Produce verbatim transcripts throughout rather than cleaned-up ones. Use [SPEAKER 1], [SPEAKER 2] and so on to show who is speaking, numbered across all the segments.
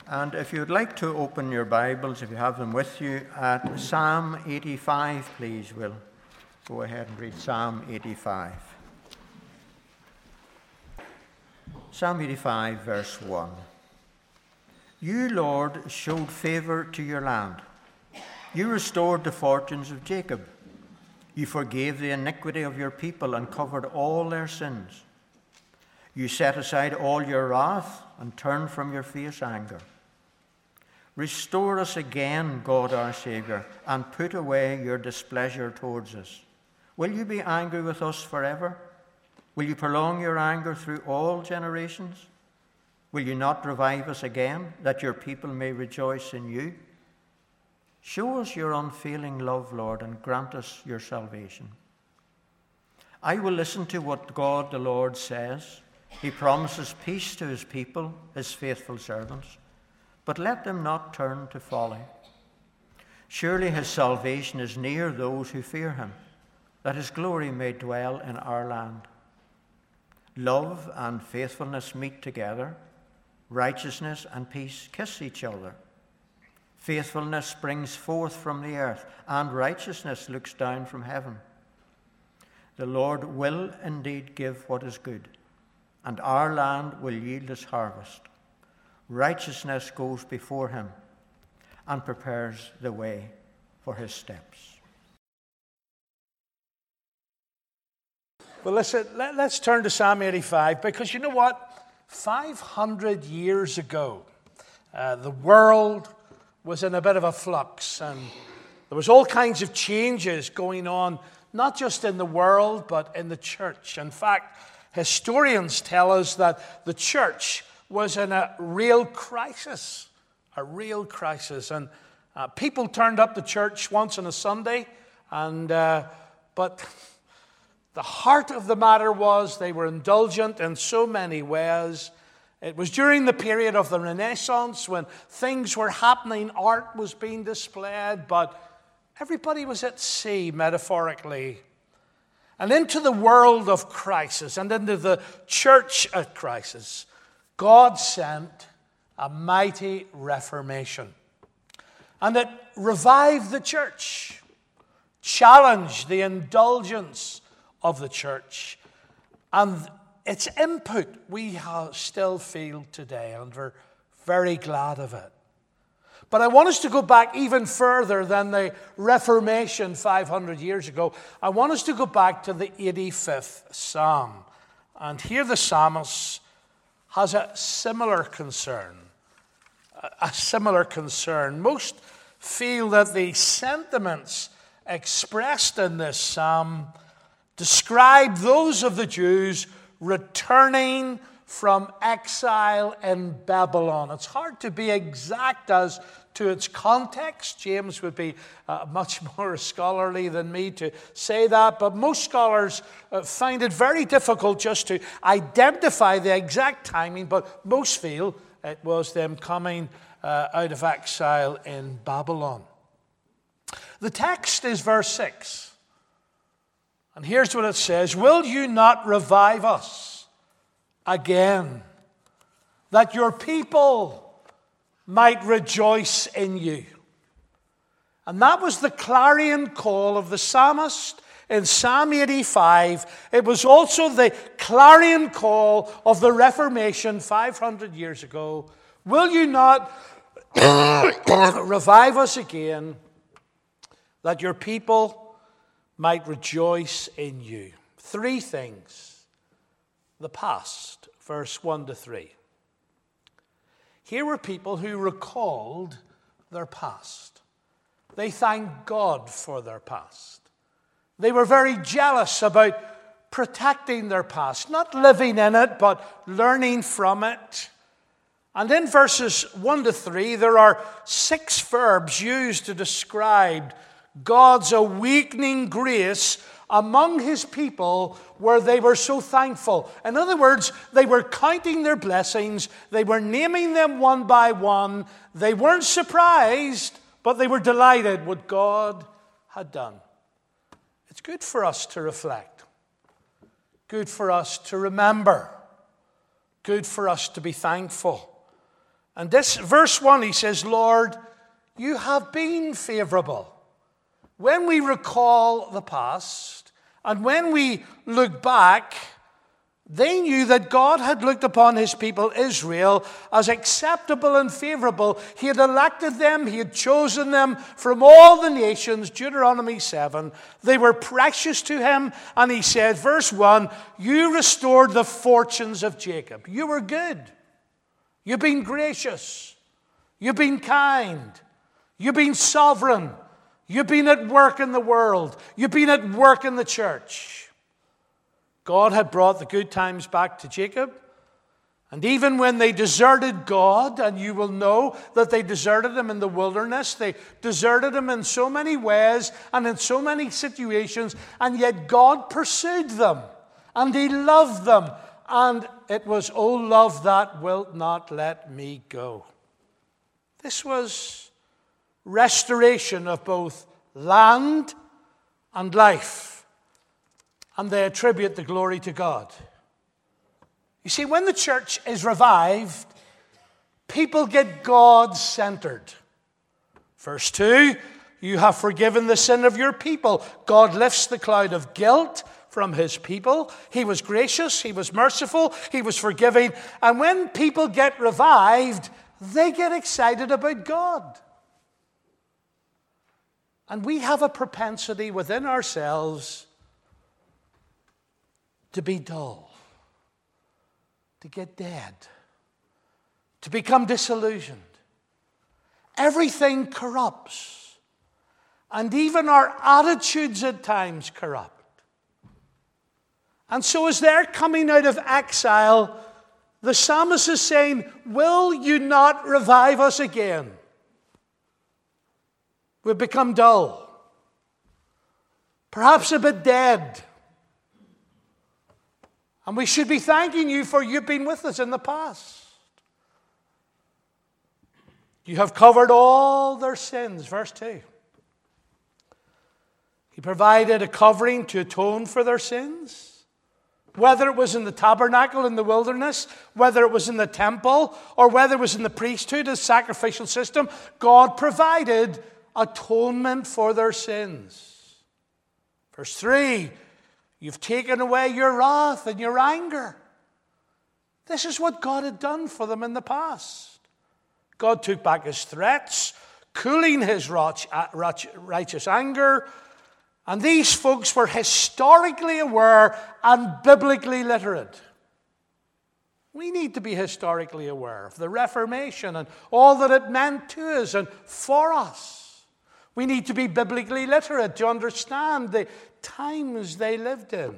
[SPEAKER 1] And if you'd like to open your Bibles, if you have them with you, at Psalm eighty-five, please, we'll go ahead and read Psalm eighty-five. Psalm eighty-five, verse one. You, Lord, showed favor to your land. You restored the fortunes of Jacob. You forgave the iniquity of your people and covered all their sins. You set aside all your wrath and turned from your fierce anger. Restore us again, God our Saviour, and put away your displeasure towards us. Will you be angry with us forever? Will you prolong your anger through all generations? Will you not revive us again, that your people may rejoice in you? Show us your unfailing love, Lord, and grant us your salvation. I will listen to what God the Lord says. He promises peace to his people, his faithful servants. But let them not turn to folly. Surely his salvation is near those who fear him, that his glory may dwell in our land. Love and faithfulness meet together. Righteousness and peace kiss each other. Faithfulness springs forth from the earth, and righteousness looks down from heaven. The Lord will indeed give what is good, and our land will yield its harvest. Righteousness goes before him and prepares the way for his steps.
[SPEAKER 2] Well, listen, let, let's turn to Psalm eighty-five, because you know what? five hundred years ago, uh, the world was in a bit of a flux, and there was all kinds of changes going on, not just in the world, but in the church. In fact, historians tell us that the church was in a real crisis, a real crisis. And uh, people turned up to church once on a Sunday, and uh, but the heart of the matter was they were indulgent in so many ways. It was during the period of the Renaissance when things were happening, art was being displayed, but everybody was at sea, metaphorically. And into the world of crisis and into the church at crisis, God sent a mighty reformation. And it revived the church, challenged the indulgence of the church, and its input we have still feel today, and we're very glad of it. But I want us to go back even further than the Reformation five hundred years ago. I want us to go back to the eighty-fifth Psalm. And here the psalmist has a similar concern. A similar concern. Most feel that the sentiments expressed in this psalm describe those of the Jews returning from exile in Babylon. It's hard to be exact as to its context. James would be uh, much more scholarly than me to say that, but most scholars uh, find it very difficult just to identify the exact timing, but most feel it was them coming uh, out of exile in Babylon. The text is verse six. And here's what it says: will you not revive us again, that your people might rejoice in you? And that was the clarion call of the psalmist in Psalm eighty-five. It was also the clarion call of the Reformation five hundred years ago. Will you not revive us again, that your people might rejoice in you? Three things. The past, verse one to three. Here were people who recalled their past. They thanked God for their past. They were very jealous about protecting their past, not living in it, but learning from it. And in verses one to three, there are six verbs used to describe God's awakening grace among his people where they were so thankful. In other words, they were counting their blessings. They were naming them one by one. They weren't surprised, but they were delighted what God had done. It's good for us to reflect. Good for us to remember. Good for us to be thankful. And this verse one, he says, Lord, you have been favorable. When we recall the past and when we look back, they knew that God had looked upon his people Israel as acceptable and favorable. He had elected them. He had chosen them from all the nations, Deuteronomy seven. They were precious to him. And he said, verse one, you restored the fortunes of Jacob. You were good. You've been gracious. You've been kind. You've been sovereign. You've been at work in the world. You've been at work in the church. God had brought the good times back to Jacob. And even when they deserted God, and you will know that they deserted him in the wilderness, they deserted him in so many ways and in so many situations, and yet God pursued them, and he loved them. And it was, O love that wilt not let me go. This was restoration of both land and life. And they attribute the glory to God. You see, when the church is revived, people get God-centered. Verse two, you have forgiven the sin of your people. God lifts the cloud of guilt from his people. He was gracious, he was merciful, he was forgiving. And when people get revived, they get excited about God. And we have a propensity within ourselves to be dull, to get dead, to become disillusioned. Everything corrupts. And even our attitudes at times corrupt. And so as they're coming out of exile, the psalmist is saying, will you not revive us again? We've become dull. Perhaps a bit dead. And we should be thanking you for you've been with us in the past. You have covered all their sins. Verse two. He provided a covering to atone for their sins. Whether it was in the tabernacle in the wilderness, whether it was in the temple, or whether it was in the priesthood, a sacrificial system, God provided atonement for their sins. Verse three. You've taken away your wrath and your anger. This is what God had done for them in the past. God took back his threats, cooling his righteous anger. And these folks were historically aware and biblically literate. We need to be historically aware of the Reformation and all that it meant to us and for us. We need to be biblically literate to understand the times they lived in.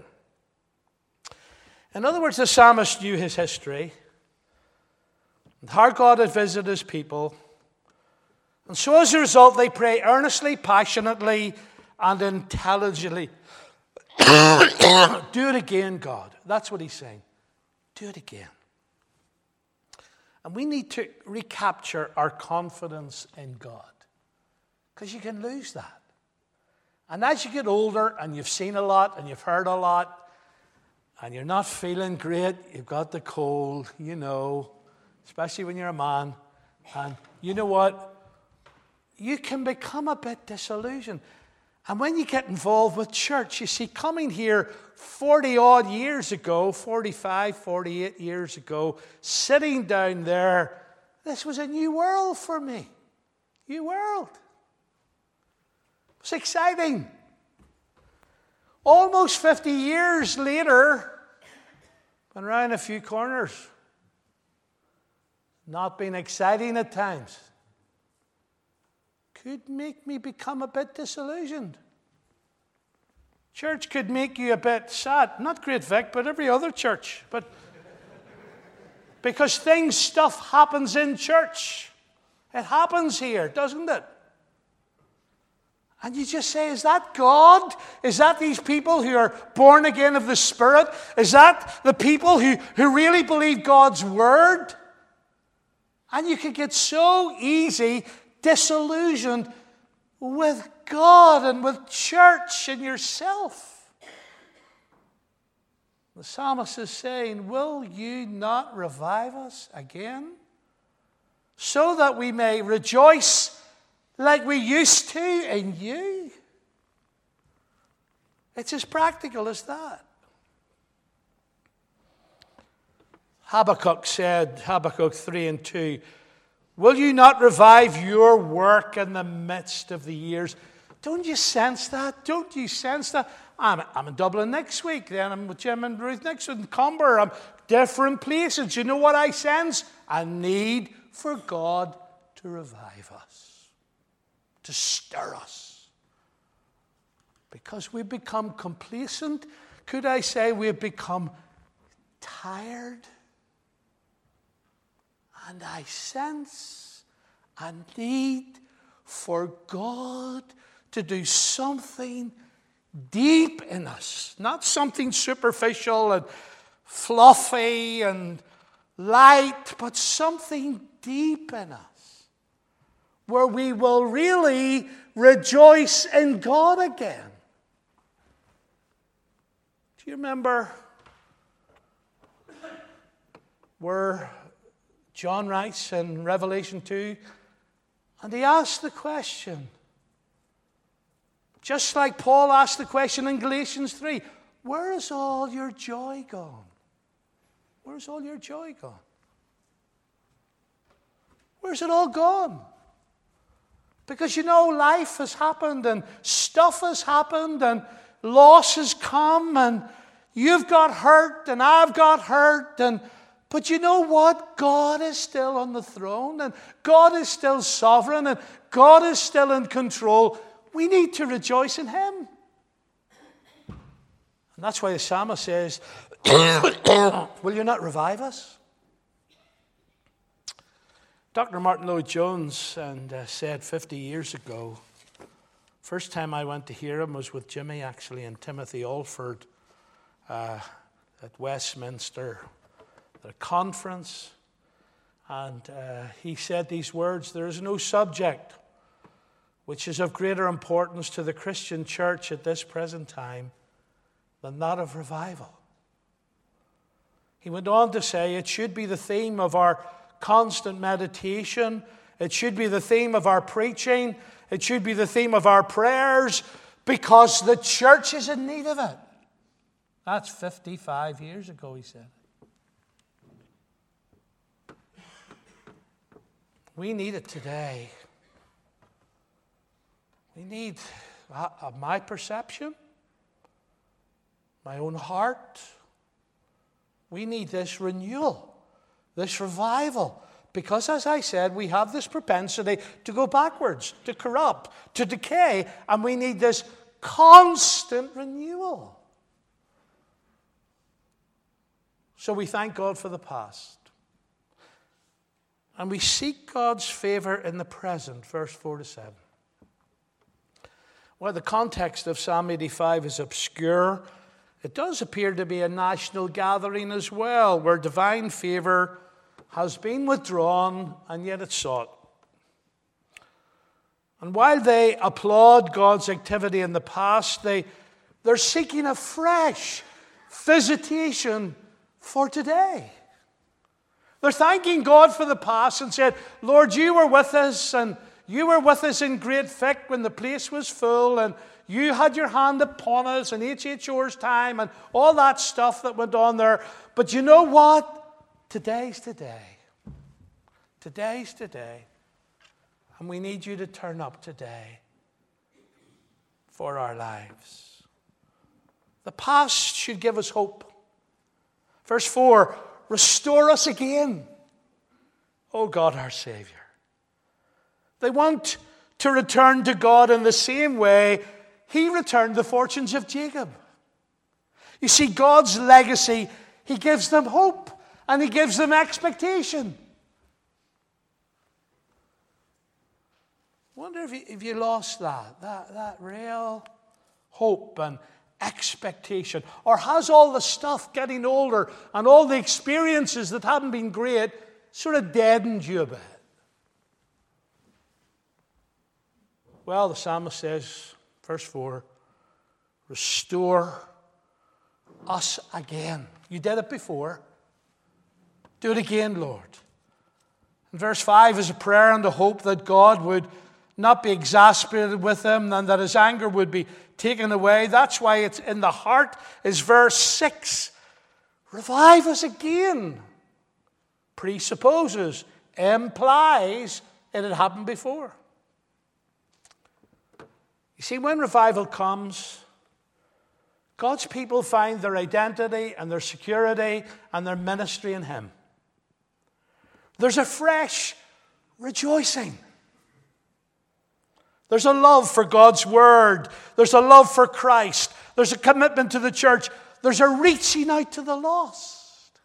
[SPEAKER 2] In other words, the psalmist knew his history and how God had visited his people. And so as a result, they pray earnestly, passionately, and intelligently. Do it again, God. That's what he's saying. Do it again. And we need to recapture our confidence in God. Because you can lose that. And as you get older and you've seen a lot and you've heard a lot and you're not feeling great, you've got the cold, you know, especially when you're a man. And you know what? You can become a bit disillusioned. And when you get involved with church, you see, coming here forty-odd years ago, forty-five, forty-eight years ago, sitting down there, this was a new world for me. New world. It was exciting. Almost fifty years later, been around a few corners. Not been exciting at times. Could make me become a bit disillusioned. Church could make you a bit sad. Not Great Vic, but every other church. But because things, stuff happens in church. It happens here, doesn't it? And you just say, is that God? Is that these people who are born again of the Spirit? Is that the people who, who really believe God's Word? And you can get so easy disillusioned with God and with church and yourself. The psalmist is saying, will you not revive us again? so that we may rejoice like we used to in you. It's as practical as that. Habakkuk said, Habakkuk three and two, will you not revive your work in the midst of the years? Don't you sense that? Don't you sense that? I'm, I'm in Dublin next week. Then I'm with Jim and Ruth next week in Comber. I'm different places. You know what I sense? A need for God to revive us, to stir us. Because we've become complacent. Could I say we've become tired? And I sense a need for God to do something deep in us. Not something superficial and fluffy and light, but something deep in us, where we will really rejoice in God again. Do you remember where John writes in Revelation two, and he asked the question, just like Paul asked the question in Galatians three, where is all your joy gone? Where's all your joy gone? Where's it all gone? Because you know, life has happened and stuff has happened and loss has come and you've got hurt and I've got hurt, and but you know what? God is still on the throne and God is still sovereign and God is still in control. We need to rejoice in Him. And that's why the psalmist says, will you not revive us? Doctor Martin Lloyd-Jones and, uh, said fifty years ago, first time I went to hear him was with Jimmy actually and Timothy Alford uh, at Westminster, the conference. And uh, he said these words, there is no subject which is of greater importance to the Christian church at this present time than that of revival. He went on to say it should be the theme of our constant meditation. It should be the theme of our preaching. It should be the theme of our prayers, because the church is in need of it. That's fifty-five years ago, he said. We need it today. We need, uh, my perception, my own heart, we need this renewal, this revival. Because, as I said, we have this propensity to go backwards, to corrupt, to decay, and we need this constant renewal. So we thank God for the past. And we seek God's favor in the present, verse four to seven. While the context of Psalm eighty-five is obscure, it does appear to be a national gathering as well, where divine favor has been withdrawn and yet it's sought. And while they applaud God's activity in the past, they, they're seeking a fresh visitation for today. They're thanking God for the past and said, Lord, you were with us, and you were with us in great thick when the place was full, and you had your hand upon us in H H Or's time and all that stuff that went on there. But you know what? Today's today. Today's today. And we need you to turn up today for our lives. The past should give us hope. Verse four, restore us again, O God our Savior. They want to return to God in the same way He returned the fortunes of Jacob. You see, God's legacy, He gives them hope and He gives them expectation. I wonder if you, if you lost that, that, that real hope and expectation. Or has all the stuff getting older and all the experiences that haven't been great sort of deadened you a bit? Well, the psalmist says, verse four, restore us again. You did it before. Do it again, Lord. And verse five is a prayer and a hope that God would not be exasperated with them and that his anger would be taken away. That's why it's in the heart is verse six. Revive us again. Presupposes, implies it had happened before. You see, when revival comes, God's people find their identity and their security and their ministry in him. There's a fresh rejoicing. There's a love for God's word. There's a love for Christ. There's a commitment to the church. There's a reaching out to the lost.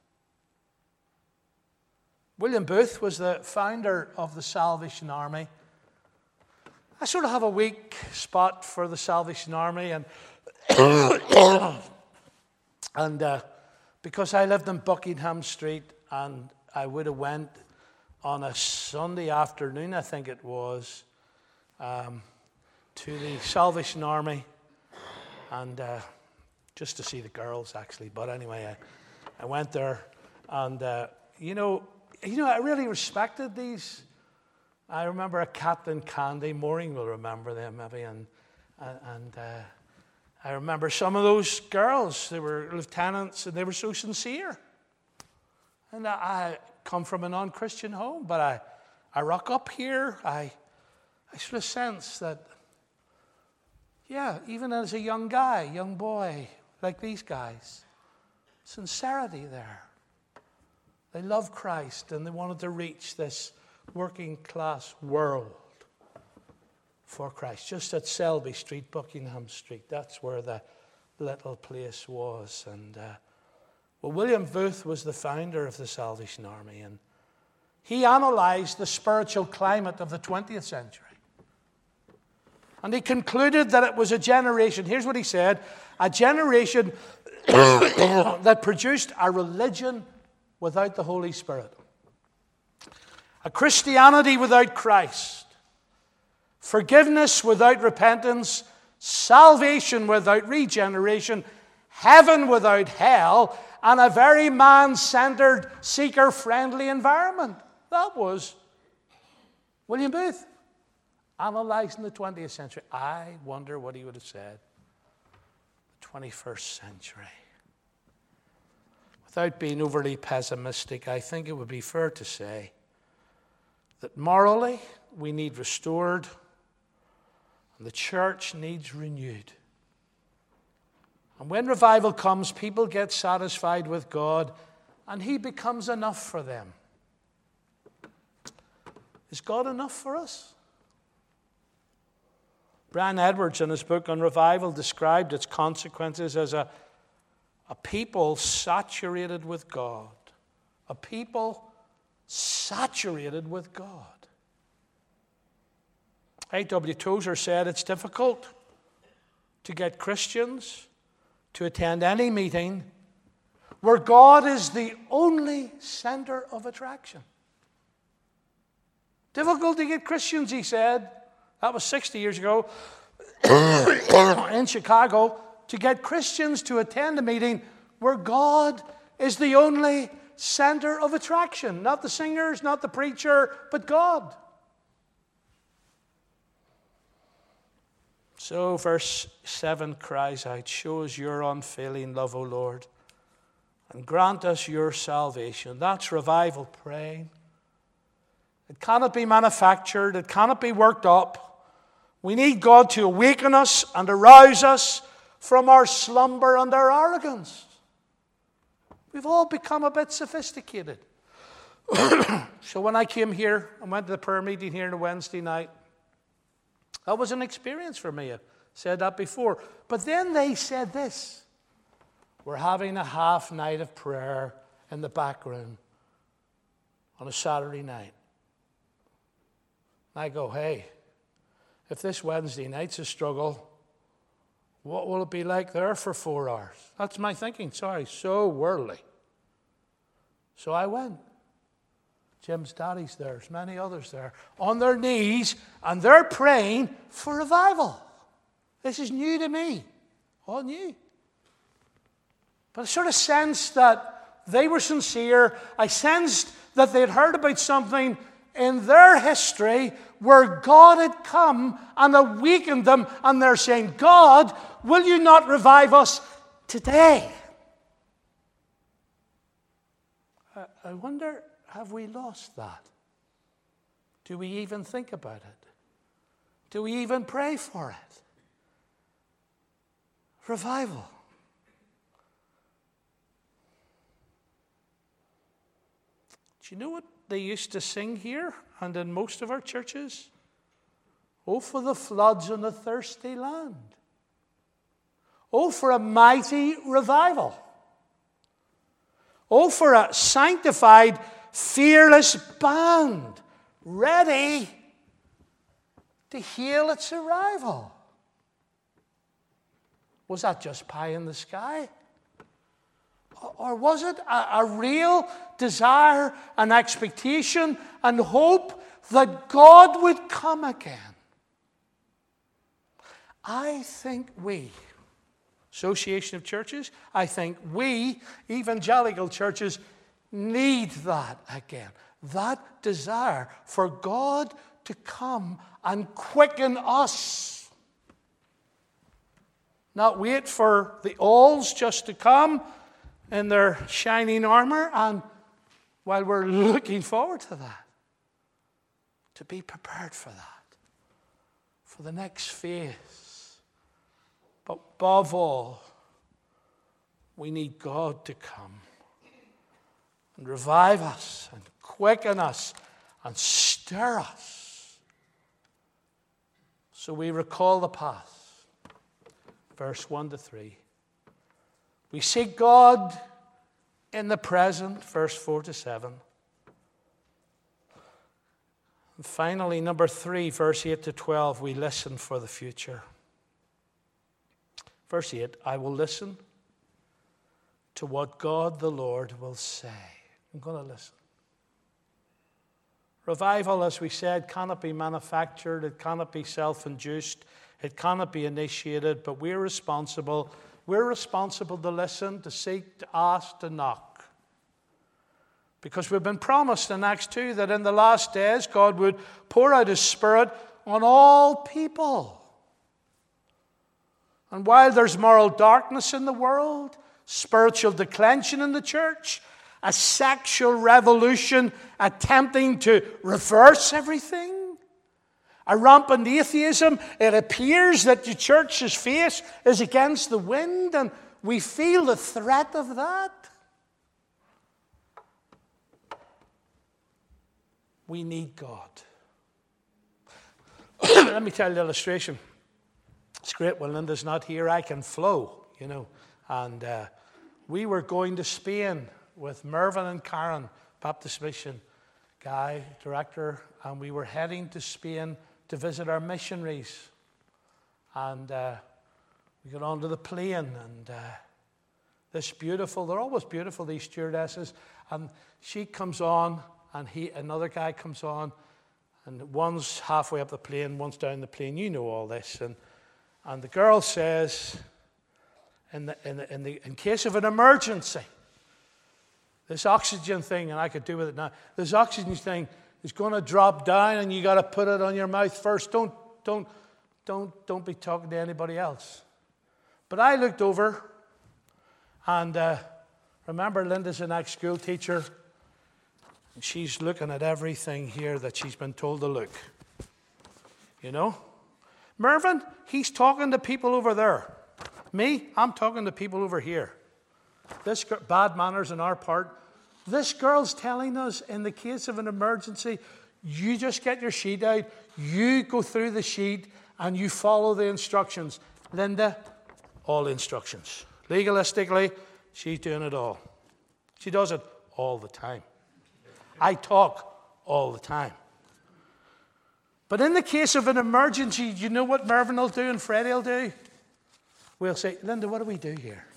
[SPEAKER 2] William Booth was the founder of the Salvation Army. I sort of have a weak spot for the Salvation Army, and and uh, because I lived in Buckingham Street, and I would have went on a Sunday afternoon, I think it was, um, to the Salvation Army, and uh, just to see the girls, actually. But anyway, I, I went there, and uh, you know, you know, I really respected these. I remember a Captain Candy. Maureen will remember them, maybe, and and. Uh, I remember some of those girls, they were lieutenants, and they were so sincere. And I, I come from a non-Christian home, but I, I rock up here, I, I sort of sense that, yeah, even as a young guy, young boy, like these guys, sincerity there. They love Christ, and they wanted to reach this working class world for Christ, just at Selby Street, Buckingham Street. That's where the little place was. And uh, well, William Booth was the founder of the Salvation Army, and he analyzed the spiritual climate of the twentieth century. And he concluded that it was a generation, here's what he said, a generation that produced a religion without the Holy Spirit, a Christianity without Christ, forgiveness without repentance, salvation without regeneration, heaven without hell, and a very man-centered, seeker-friendly environment. That was William Booth, analyzing the twentieth century. I wonder what he would have said the twenty-first century. Without being overly pessimistic, I think it would be fair to say that morally we need restored, and the church needs renewed. And when revival comes, people get satisfied with God, and he becomes enough for them. Is God enough for us? Brian Edwards, in his book on revival, described its consequences as a, a people saturated with God. A people saturated with God. A W Tozer said it's difficult to get Christians to attend any meeting where God is the only center of attraction. Difficult to get Christians, he said, that was sixty years ago, in Chicago, to get Christians to attend a meeting where God is the only center of attraction. Not the singers, not the preacher, but God. So verse seven cries out, show us your unfailing love, O Lord, and grant us your salvation. That's revival praying. It cannot be manufactured. It cannot be worked up. We need God to awaken us and arouse us from our slumber and our arrogance. We've all become a bit sophisticated. So when I came here and went to the prayer meeting here on a Wednesday night, that was an experience for me. I said that before. But then they said this. We're having a half night of prayer in the back room on a Saturday night. I go, hey, if this Wednesday night's a struggle, what will it be like there for four hours? That's my thinking. Sorry, so worldly. So I went. Jim's daddy's there. There's many others there. On their knees, and they're praying for revival. This is new to me. All new. But I sort of sensed that they were sincere. I sensed that they had heard about something in their history where God had come and awakened them, and they're saying, God, will you not revive us today? I wonder, have we lost that? Do we even think about it? Do we even pray for it? Revival. Do you know what they used to sing here and in most of our churches? Oh, for the floods on the thirsty land. Oh, for a mighty revival. Oh, for a sanctified, fearless band ready to hail its arrival. Was that just pie in the sky? Or was it a, a real desire and expectation and hope that God would come again? I think we, Association of Churches, I think we, evangelical churches, need that again. That desire for God to come and quicken us. Not wait for the alls just to come in their shining armor, and while we're looking forward to that, to be prepared for that, for the next phase. But above all, we need God to come and revive us and quicken us and stir us. So we recall the past. Verse one to three. We seek God in the present, verse four to seven. And finally, number three, verse eight to twelve, we listen for the future. Verse eight, I will listen to what God the Lord will say. I'm going to listen. Revival, as we said, cannot be manufactured. It cannot be self-induced. It cannot be initiated, but we're responsible. We're responsible to listen, to seek, to ask, to knock. Because we've been promised in Acts two that in the last days God would pour out His Spirit on all people. And while there's moral darkness in the world, spiritual declension in the church, a sexual revolution attempting to reverse everything, a rampant atheism, it appears that the church's face is against the wind, and we feel the threat of that. We need God. Let me tell you an illustration. It's great when Linda's not here. I can flow, you know. And uh, we were going to Spain with Mervyn and Karen, Baptist Mission guy, director, and we were heading to Spain to visit our missionaries. And uh, we got onto the plane, and uh, this beautiful, they're always beautiful, these stewardesses, and she comes on, and he, another guy comes on, and one's halfway up the plane, one's down the plane. You know all this. And and the girl says, in the, in the, in the, in case of an emergency, this oxygen thing, and I could do with it now, this oxygen thing is going to drop down, and you got to put it on your mouth first. Don't, don't, don't, don't be talking to anybody else. But I looked over, and uh, remember, Linda's an ex-school teacher, and she's looking at everything here that she's been told to look. You know? Mervyn, he's talking to people over there. Me, I'm talking to people over here. This bad manners on our part. This girl's telling us, in the case of an emergency, you just get your sheet out, you go through the sheet, and you follow the instructions. Linda, all the instructions. Legalistically, she's doing it all. She does it all the time. I talk all the time. But in the case of an emergency, you know what Mervyn will do and Freddie will do? We'll say, Linda, what do we do here?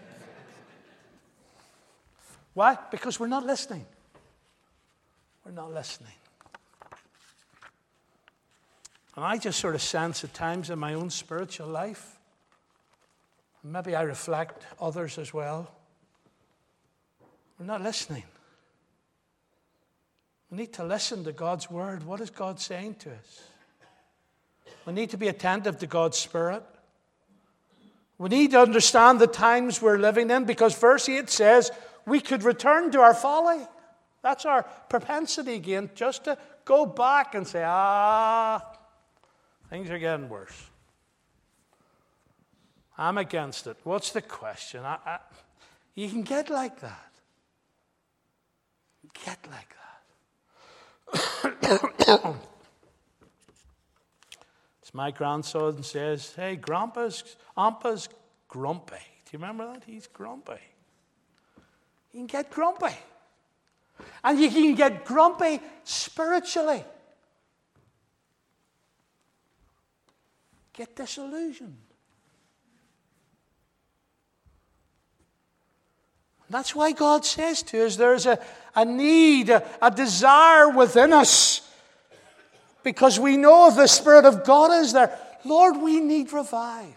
[SPEAKER 2] Why? Because we're not listening. We're not listening. And I just sort of sense at times in my own spiritual life, maybe I reflect others as well, we're not listening. We need to listen to God's word. What is God saying to us? We need to be attentive to God's Spirit. We need to understand the times we're living in, because verse eight says we could return to our folly. That's our propensity again, just to go back and say, ah, things are getting worse. I'm against it. What's the question? I, I, you can get like that. Get like that. As my grandson says, hey, Grandpa's, Grandpa's grumpy. Do you remember that? He's grumpy. You can get grumpy. And you can get grumpy spiritually. Get disillusioned. That's why God says to us there's a, a need, a, a desire within us. Because we know the Spirit of God is there. Lord, we need revived.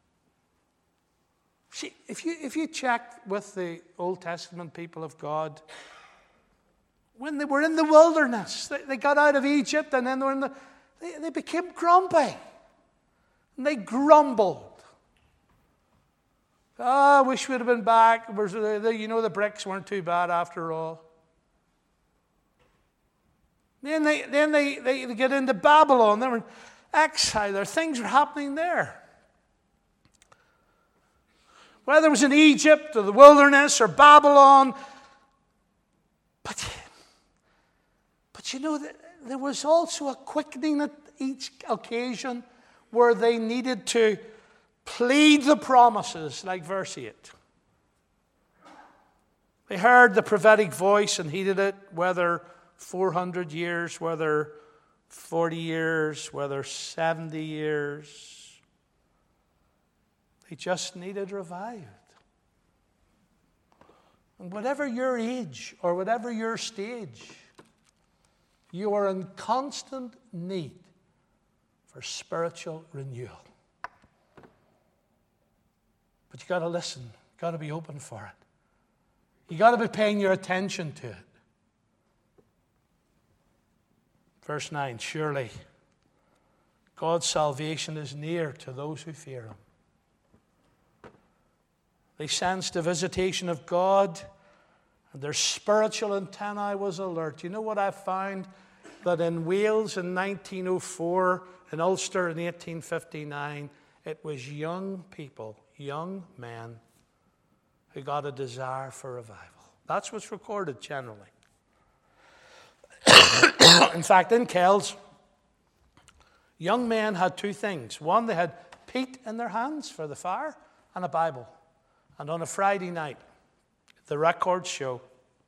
[SPEAKER 2] See, if you, if you check with the Old Testament people of God, when they were in the wilderness, they, they got out of Egypt and then they, were in the, they, they became grumpy. And they grumbled. Oh, I wish we'd have been back. You know, the bricks weren't too bad after all. Then they, then they, they, they get into Babylon. They were in exile. There, things were happening there. Whether it was in Egypt or the wilderness or Babylon. But, but you know, there was also a quickening at each occasion where they needed to plead the promises, like verse eight. They heard the prophetic voice and heeded it, whether four hundred years, whether forty years, whether seventy years. They just needed revived. And whatever your age or whatever your stage, you are in constant need for spiritual renewal. But you've got to listen. You've got to be open for it. You've got to be paying your attention to it. Verse nine, surely God's salvation is near to those who fear Him. They sensed the visitation of God, and their spiritual antennae was alert. You know what I found? That in Wales in nineteen oh four, in Ulster in eighteen fifty-nine, it was young people, young men, who got a desire for revival. That's what's recorded generally. In fact, in Kells, young men had two things. One, they had peat in their hands for the fire and a Bible. And on a Friday night, the records show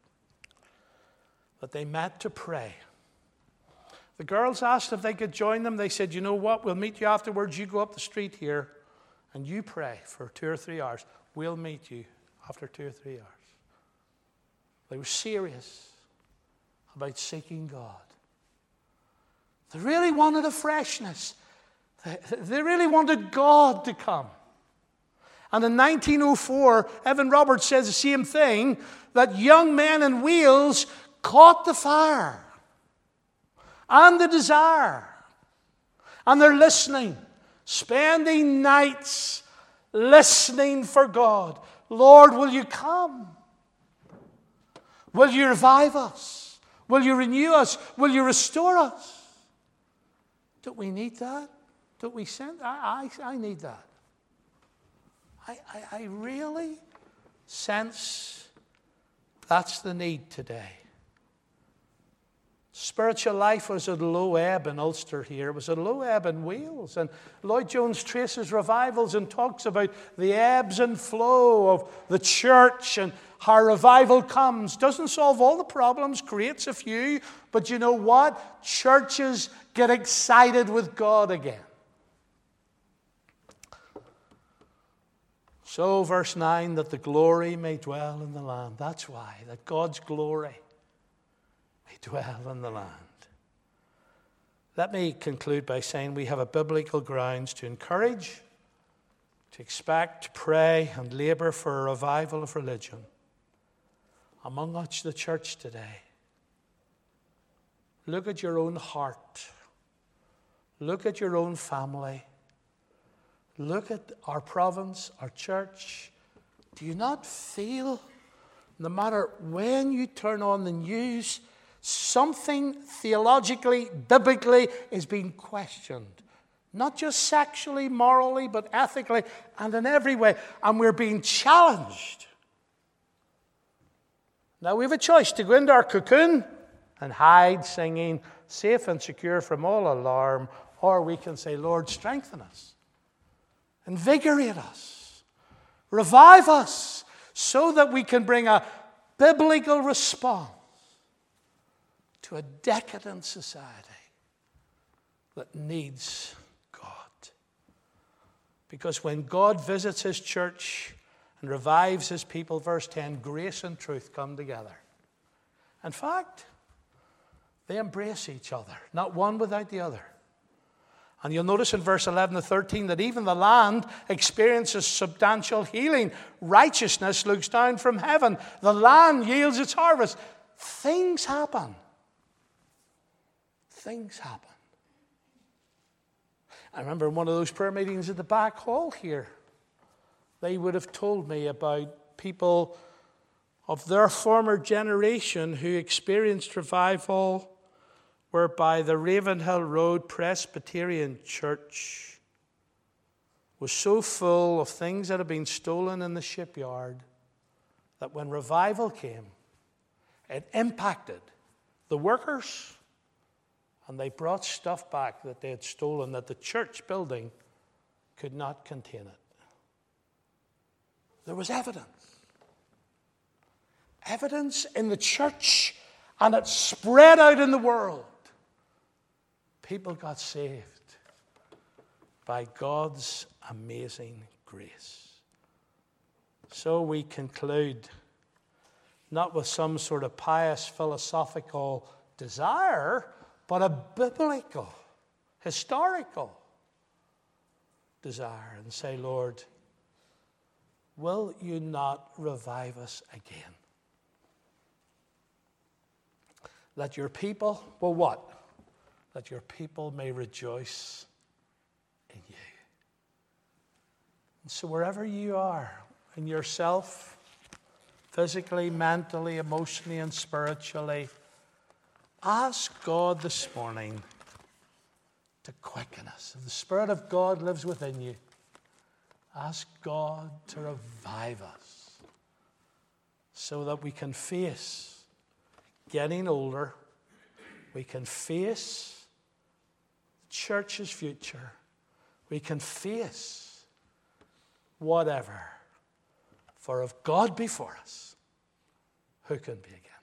[SPEAKER 2] that they met to pray. The girls asked if they could join them. They said, you know what, we'll meet you afterwards. You go up the street here and you pray for two or three hours. We'll meet you after two or three hours. They were serious about seeking God. They really wanted a freshness. They, they really wanted God to come. And in nineteen oh four, Evan Roberts says the same thing, that young men in Wales caught the fire and the desire. And they're listening, spending nights listening for God. Lord, will you come? Will you revive us? Will you renew us? Will you restore us? Don't we need that? Don't we send? I, I, I need that. I, I, I really sense that's the need today. Spiritual life was at a low ebb in Ulster here. It was at a low ebb in Wales. And Lloyd Jones traces revivals and talks about the ebbs and flow of the church and how revival comes. Doesn't solve all the problems, creates a few. But you know what? Churches get excited with God again. So, verse nine, that the glory may dwell in the land. That's why, that God's glory may dwell in the land. Let me conclude by saying we have a biblical grounds to encourage, to expect, to pray, and labor for a revival of religion among us, the church today. Look at your own heart. Look at your own family. Look at our province, our church. Do you not feel, no matter when you turn on the news, something theologically, biblically is being questioned? Not just sexually, morally, but ethically and in every way. And we're being challenged. Now we have a choice to go into our cocoon and hide, singing, safe and secure from all alarm, or we can say, Lord, strengthen us, invigorate us, revive us, so that we can bring a biblical response to a decadent society that needs God. Because when God visits his church and revives his people, verse ten, grace and truth come together. In fact, they embrace each other, not one without the other. And you'll notice in verse eleven to thirteen that even the land experiences substantial healing. Righteousness looks down from heaven. The land yields its harvest. Things happen. Things happen. I remember in one of those prayer meetings at the back hall here, they would have told me about people of their former generation who experienced revival, whereby the Ravenhill Road Presbyterian Church was so full of things that had been stolen in the shipyard that when revival came, it impacted the workers, and they brought stuff back that they had stolen that the church building could not contain it. There was evidence. Evidence in the church, and it spread out in the world. People got saved by God's amazing grace. So we conclude, not with some sort of pious philosophical desire, but a biblical, historical desire, and say, Lord, will you not revive us again? That your people, well, what? That your people may rejoice in you. And so wherever you are, in yourself, physically, mentally, emotionally, and spiritually, ask God this morning to quicken us. If the Spirit of God lives within you, ask God to revive us so that we can face getting older, we can face the church's future, we can face whatever. For if God be for us, who can be against?